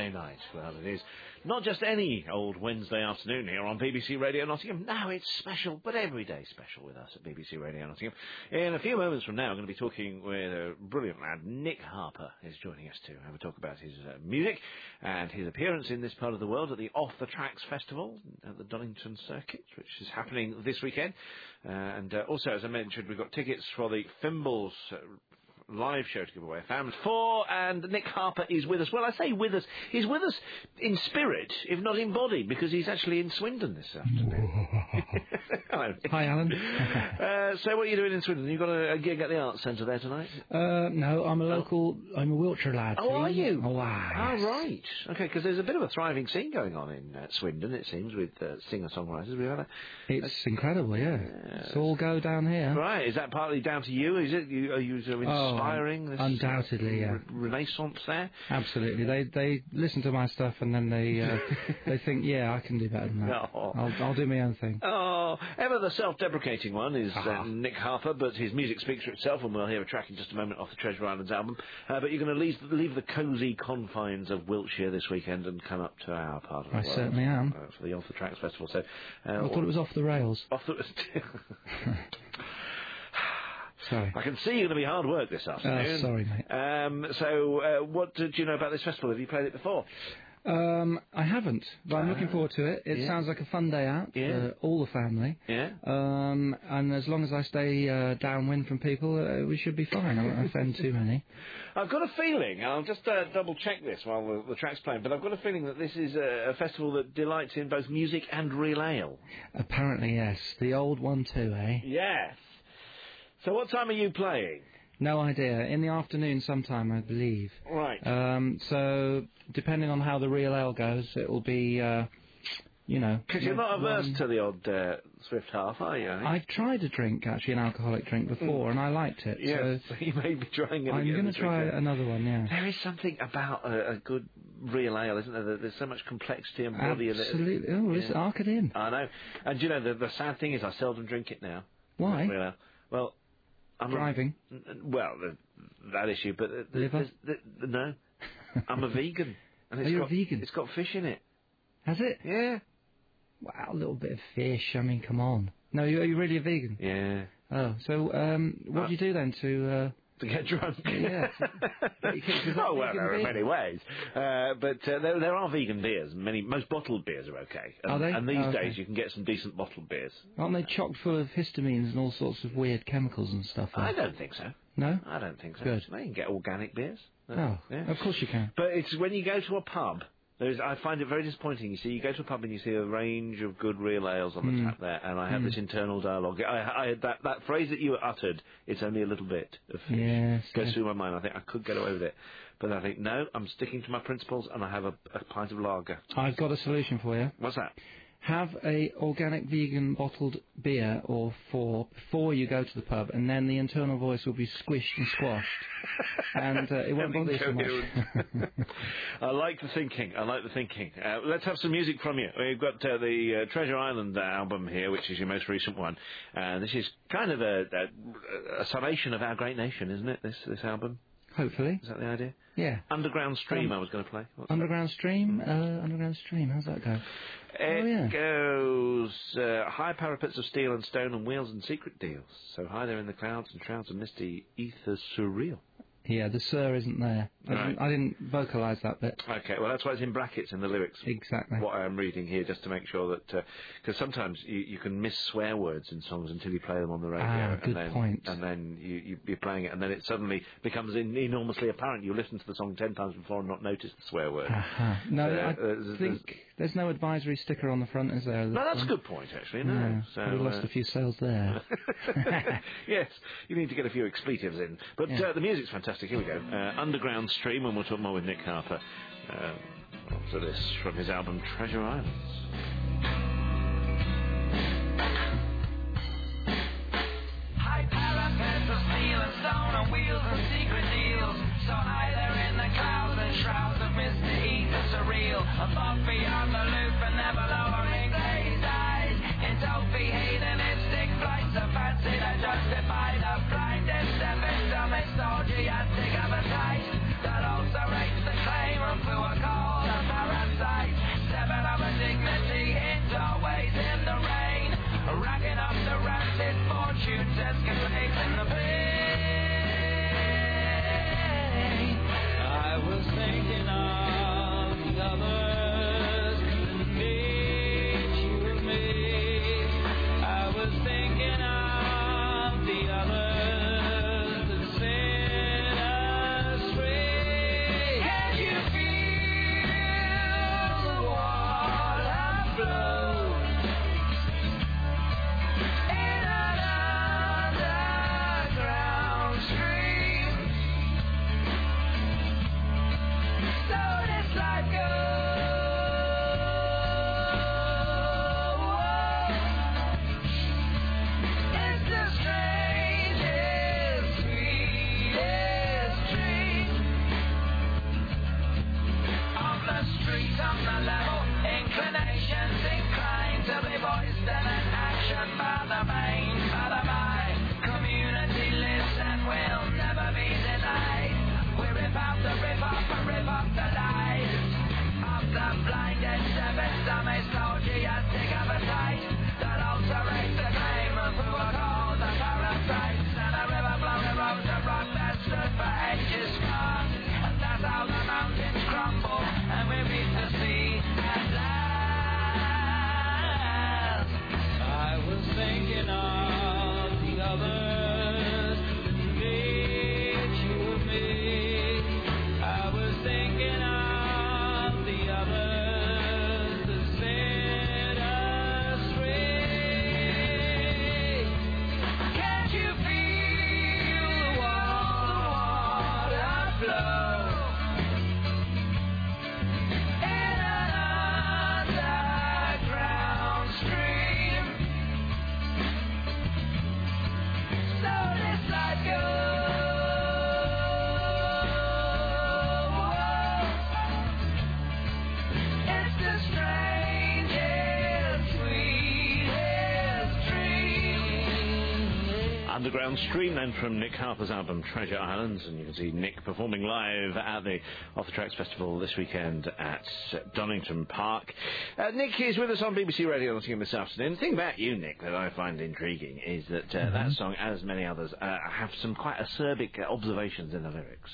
Wednesday night. Well, it is not just any old Wednesday afternoon here on BBC Radio Nottingham. No, it's special, but every day special with us at BBC Radio Nottingham. In a few moments from now, I'm going to be talking with a brilliant lad. Nick Harper is joining us to have a talk about his music and his appearance in this part of the world at the Off the Tracks Festival at the Donington Circuit, which is happening this weekend. And also, as I mentioned, we've got tickets for the Fimbles live show to give away, Family 4, and Nick Harper is with us. Well, I say with us, he's with us in spirit, if not in body, because he's actually in Swindon this afternoon. Hello. Hi, Alan. So what are you doing in Swindon? You got a gig at the Arts Centre there tonight? No, I'm a Wiltshire lad. Oh, are you? Oh, wow. Oh, right. Okay, because there's a bit of a thriving scene going on in Swindon, it seems, with singer-songwriters. We've had It's incredible, yeah. It's all go down here. Right, is that partly down to you? Is it? Are you sort of inspiring this undoubtedly, yeah. Renaissance there? Absolutely. They listen to my stuff and then they they think, yeah, I can do better than that. Oh. I'll do my own thing. Oh, ever the self-deprecating one is Nick Harper, but his music speaks for itself, and we'll hear a track in just a moment off the Treasure Islands album. But you're going to leave the cosy confines of Wiltshire this weekend and come up to our part of the world. I certainly am. For the Off the Tracks Festival. So I thought it was off the rails. Sorry. I can see you're going to be hard work this afternoon. Sorry, mate. So, what do you know about this festival? Have you played it before? I haven't, but I'm looking forward to it. It sounds like a fun day out for all the family. Yeah. And as long as I stay downwind from people, we should be fine. I won't offend too many. I've got a feeling, I'll just double-check this while the track's playing, but I've got a feeling that this is a festival that delights in both music and real ale. Apparently, yes. The old one too, eh? Yes. So what time are you playing? No idea. In the afternoon sometime, I believe. Right. So, depending on how the real ale goes, it will be, Because you're not averse to the odd Swift half, are you? I've tried a drink, actually, an alcoholic drink before, and I liked it. Yes, so you may be trying it I'm going to try another one, yeah. There is something about a good real ale, isn't there? There's so much complexity and body in it. Absolutely. Oh, listen, arc it in. I know. And, the sad thing is I seldom drink it now. Why? Real ale. Well, I'm driving. That issue, but liver? No, I'm a vegan. And Are you a vegan? It's got fish in it. Has it? Yeah. Wow, a little bit of fish. I mean, come on. No, are you really a vegan? Yeah. Oh, so what do you do then to get drunk? Yeah. Well, there are many ways. But there are vegan beers. Most bottled beers are okay. Are they? And these days you can get some decent bottled beers. Aren't they chock full of histamines and all sorts of weird chemicals and stuff? I don't think so. No? I don't think so. Good. You can get organic beers. Yeah. Of course you can. But it's when you go to a pub... I find it very disappointing. You see, you go to a pub and you see a range of good real ales on the tap there, and I have this internal dialogue. I that phrase that you uttered, it's only a little bit of fish, goes through my mind. I think I could get away with it. But I think, no, I'm sticking to my principles, and I have a pint of lager. I've got a solution for you. What's that? Have a organic vegan bottled beer or four before you go to the pub, and then the internal voice will be squished and squashed, and it won't bother you so much. I like the thinking. Let's have some music from you. We've got the Treasure Island album here, which is your most recent one. This is kind of a summation of our great nation, isn't it, this album? Hopefully. Is that the idea? Yeah. Underground Stream I was going to play. Underground Stream? Underground Stream, how's that go? It goes high parapets of steel and stone and wheels and secret deals. So high there in the clouds and shrouds of misty ether surreal. Yeah, the sir isn't there. I didn't vocalise that bit. Okay, well, that's why it's in brackets in the lyrics. Exactly. What I'm reading here, just to make sure that... Because sometimes you can miss swear words in songs until you play them on the radio. Good point. And then you're playing it, and then it suddenly becomes enormously apparent. You listen to the song 10 times before and not notice the swear word. No, I think there's no advisory sticker on the front, is there? No, that's a good point, actually. No. So, we lost a few sales there. Yes, you need to get a few expletives in. But the music's fantastic. Here we go. Underground Stream, and we'll talk more with Nick Harper after this from his album Treasure Islands. High parapets of steel and stone and wheels and secret deals. So high there in the clouds and shrouds of misty ether surreal. Above, beyond, aloof and never lowering glazed eyes. In dopey hedonistic flights of fancy that justify the blindest step into mythology and advertised. That also rates the claim of who are called on the level. Inclinations inclined to be voiced and an action by the main, by the mind. Community lives and will never be denied. We rip out the rip off and rip off the lies of the blinded service dummy socialistic appetite that alterates the claim of who are called the parasites. And a river flowing rose of rock that stood for ages gone. And that's how the mountains crumble and we reach the sea at last. I was thinking of the others, you of me. I was thinking of the others that set us free. Can't you feel the water flow in an underground stream? So this life goes. It's the strangest, sweetest dream. Underground Stream, then, from Nick Harper's album Treasure Islands, and you can see Nick performing live at the Off the Tracks Festival this weekend at Donington Park. Nick is with us on BBC Radio Nottingham this afternoon. The thing about you, Nick, that I find intriguing is that that song, as many others, have some quite acerbic observations in the lyrics.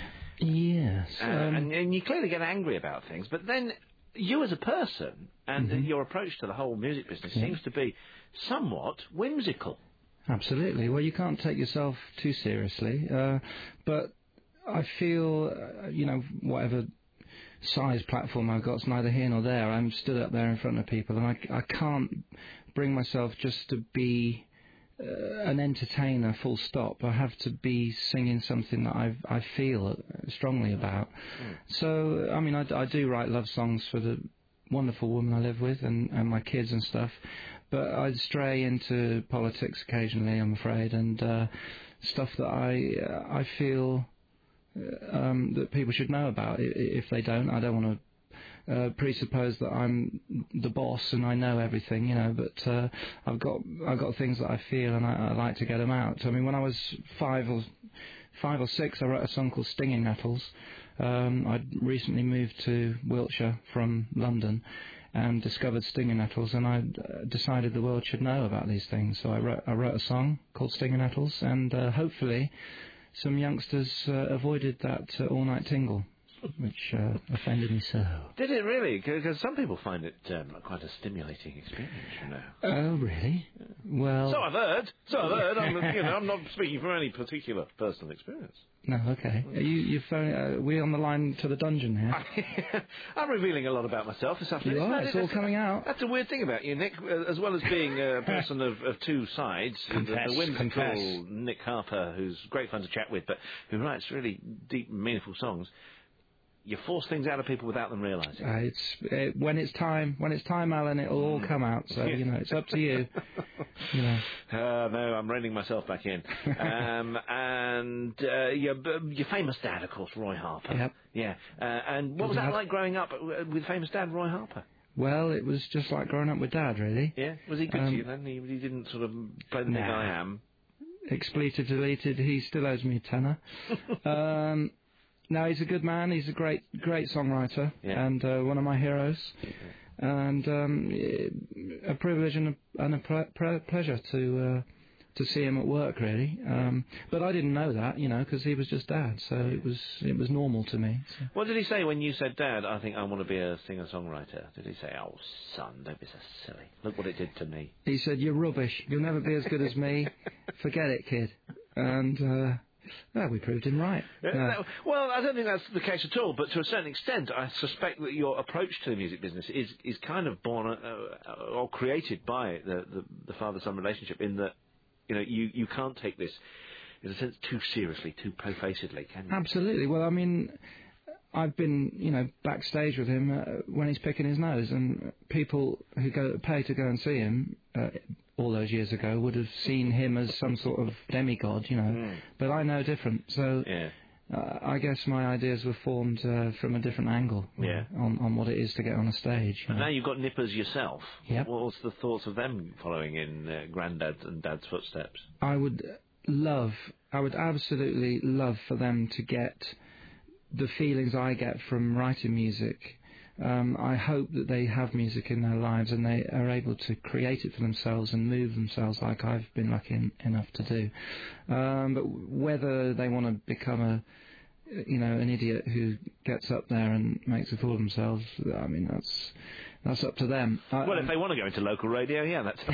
Yes. And you clearly get angry about things, but then you as a person and your approach to the whole music business seems to be somewhat whimsical. Absolutely. Well, you can't take yourself too seriously, but I feel, whatever size platform I've got, it's neither here nor there. I'm stood up there in front of people, and I can't bring myself just to be an entertainer, full stop. I have to be singing something that I feel strongly about. So, I mean, I do write love songs for the wonderful woman I live with and my kids and stuff, but I stray into politics occasionally, I'm afraid, and stuff that I feel that people should know about. If they don't, I don't want to presuppose that I'm the boss and I know everything, but I've got things that I feel and I like to get them out. I mean, when I was five or six, I wrote a song called Stinging Nettles. I'd recently moved to Wiltshire from London and discovered Stinging Nettles, and I decided the world should know about these things. So I wrote a song called Stinging Nettles, and hopefully some youngsters avoided that all-night tingle, which offended me so. Did it really? Because some people find it quite a stimulating experience, Oh, really? Yeah. Well... So I've heard. I'm not speaking from any particular personal experience. No, okay. You phone? We on the line to the dungeon here? I'm revealing a lot about myself this afternoon. You are. It's all coming out. That's a weird thing about you, Nick. As well as being a person of two sides, the whimsical Nick Harper, who's great fun to chat with, but who writes really deep, meaningful songs. You force things out of people without them realising. When it's time, Alan, it'll all come out. So it's up to you. No, I'm reining myself back in. And your famous dad, of course, Roy Harper. Yep. Yeah. And what was that like growing up with famous dad Roy Harper? Well, it was just like growing up with Dad, really. Yeah. Was he good to you then? He didn't sort of play the big I am. Expletive deleted. He still owes me a tenner. No, he's a good man. He's a great songwriter, and one of my heroes. And a privilege and a pleasure to see him at work, really. But I didn't know that, because he was just Dad, so it was normal to me. So. What did he say when you said, Dad, I think I want to be a singer-songwriter? Did he say, oh, son, don't be so silly. Look what it did to me. He said, you're rubbish. You'll never be as good as me. Forget it, kid. And... well, we proved him right. Well, I don't think that's the case at all, but to a certain extent, I suspect that your approach to the music business is kind of born or created by the father-son relationship, in that you can't take this, in a sense, too seriously, too profacedly, can you? Absolutely. Well, I mean, I've been, backstage with him when he's picking his nose, and people who pay to go and see him all those years ago would have seen him as some sort of demigod, but I know different. So I guess my ideas were formed from a different angle on what it is to get on a stage. And now you've got nippers yourself. Yep. What's the thoughts of them following in Grandad and Dad's footsteps? I would absolutely love for them to get the feelings I get from writing music. I hope that they have music in their lives and they are able to create it for themselves and move themselves like I've been lucky enough to do. But whether they want to become an idiot who gets up there and makes a fool of themselves, I mean, that's up to them. Well, if they want to go into local radio, that's...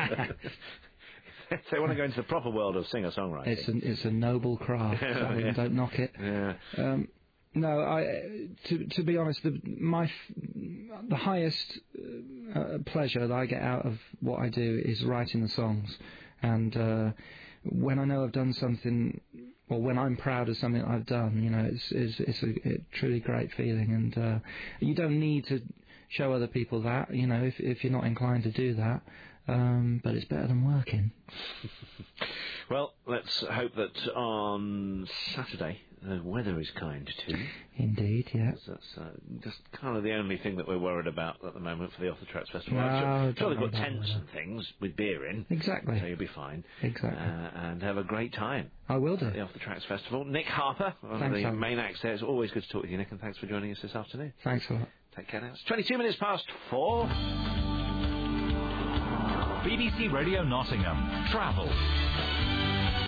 If they want to go into the proper world of singer-songwriting. It's a noble craft, so don't knock it. Yeah. No, to be honest, the highest pleasure that I get out of what I do is writing the songs. And when I know I've done something, or when I'm proud of something I've done, it's a truly great feeling. And you don't need to show other people that, if you're not inclined to do that. But it's better than working. Well, let's hope that on Saturday the weather is kind too. Indeed, yeah. That's just kind of the only thing that we're worried about at the moment for the Off the Tracks Festival. No, I'm sure they've got tents and things with beer in. Exactly. So you'll be fine. Exactly. And have a great time. I will do. At the Off the Tracks Festival. Nick Harper, one of the main acts there. It's always good to talk with you, Nick, and thanks for joining us this afternoon. Thanks a lot. Take care now. It's 22 minutes past 4. BBC Radio Nottingham. Travel.